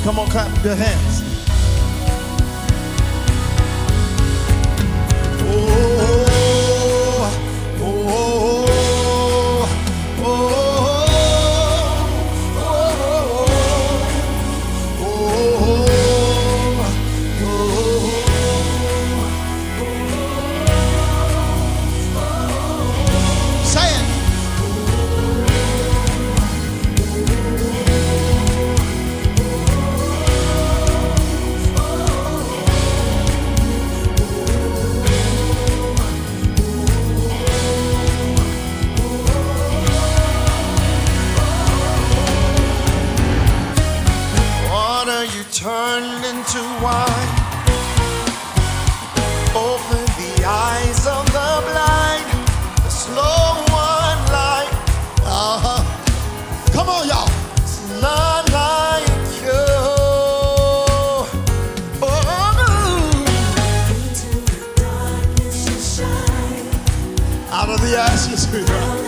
Come on, clap your hands. You turned into wine. Open the eyes of the blind. The slow one light. Come on, y'all. It's not like you. Into the darkness you shine. Out of the ashes we rise.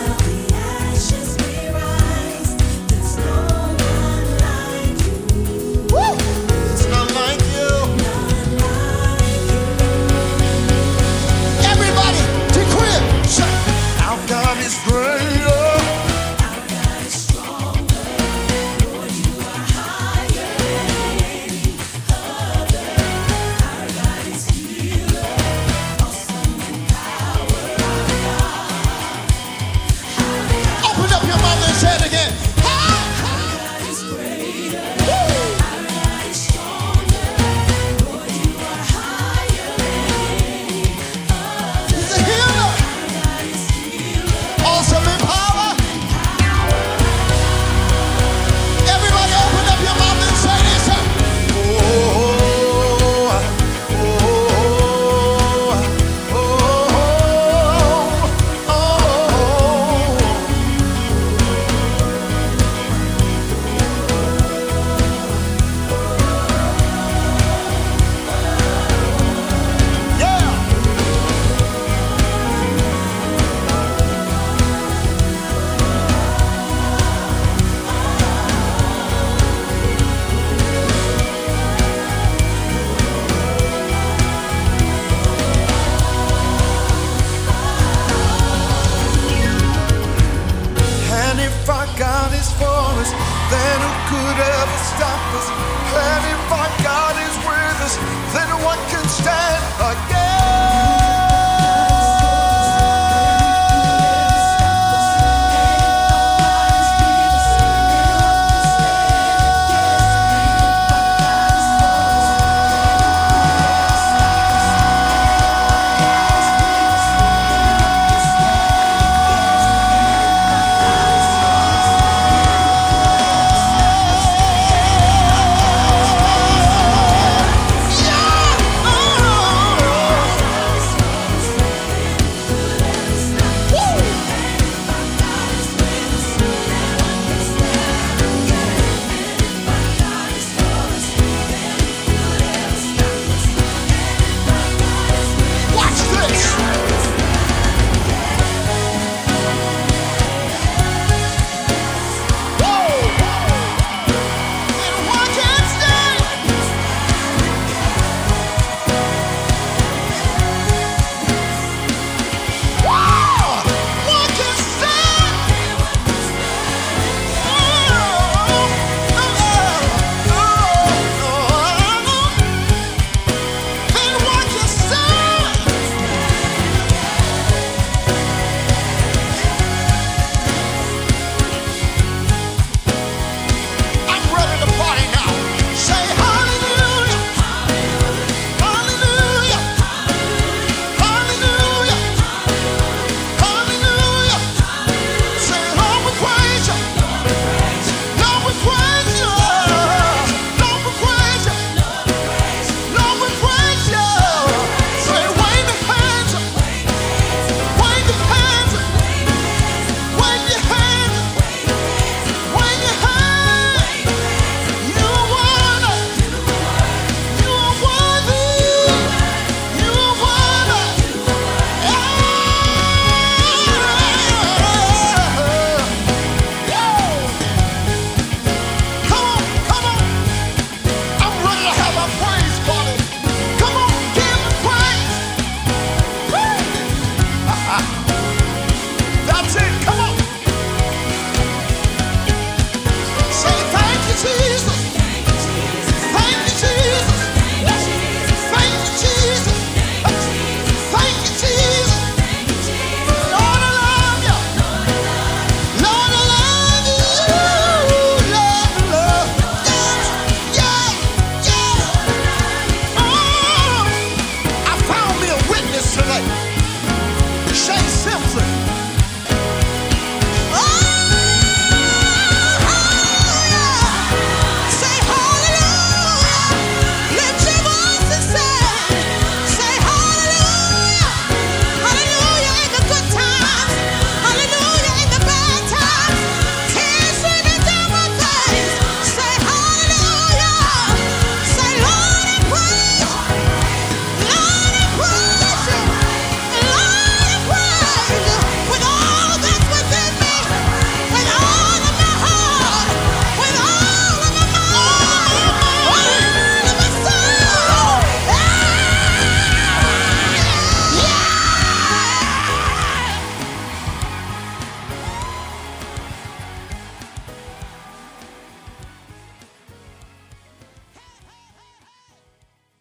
God is greater. Our God is stronger. Lord, you are higher than any other. Our God is healer, awesome in power. Our God. Open up your mouth and say it again. Our God is greater. Our God is stronger. Lord, you are higher than any other. He's a healer. Awesome in power. Everybody open up your mouth and say this. If our God is for us, then who could ever stop us? And if our God is with us, then what can stand against?